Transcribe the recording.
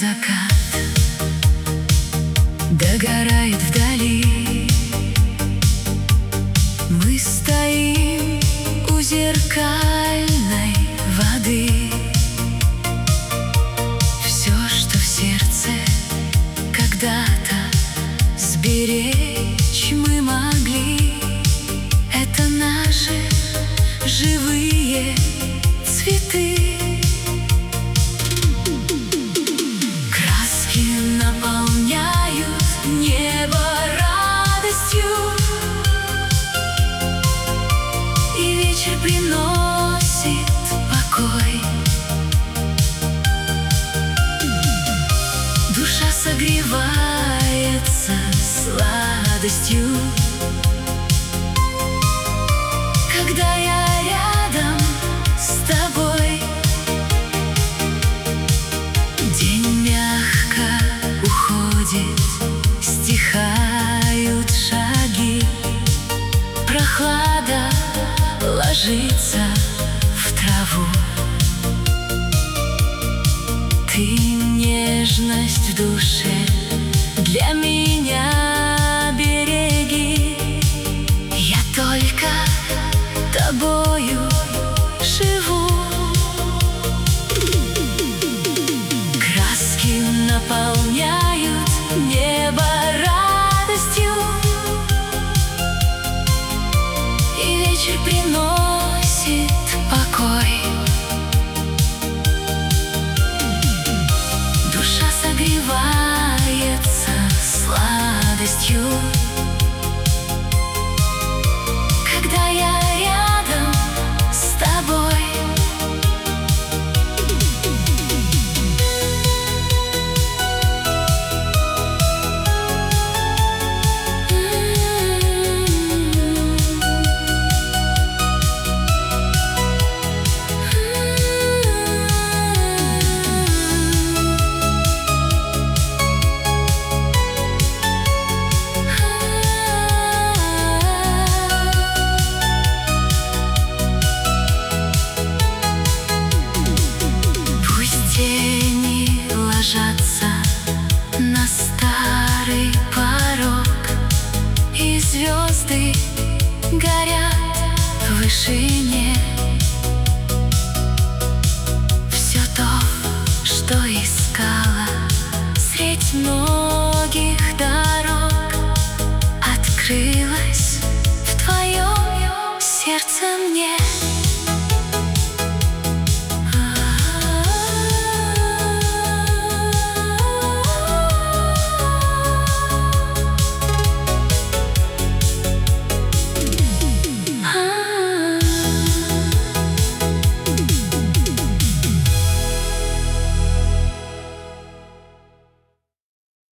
закат догорает вдали. Мы стоим у зеркальной воды. Все, что в сердце когда-то сберечь мы могли, это наши живые цветы. Краски наполняют небо радостью, и вечер приносит покой. Душа согревается сладостью, когда я рядом с тобой. День мягко уходит, стихают шаги, прохлада ложится в траву. Ты нежность в душе для меня береги. Я только тобою живу. Краски наполняют небо радостью, и вечер приносит покой. Душа согревается сладостью, когда я рядом с тобой. Тени ложатся на старый порог, и звезды горят в вышине. Все то, что искала средь многих дорог, открылось в твоем сердце мне.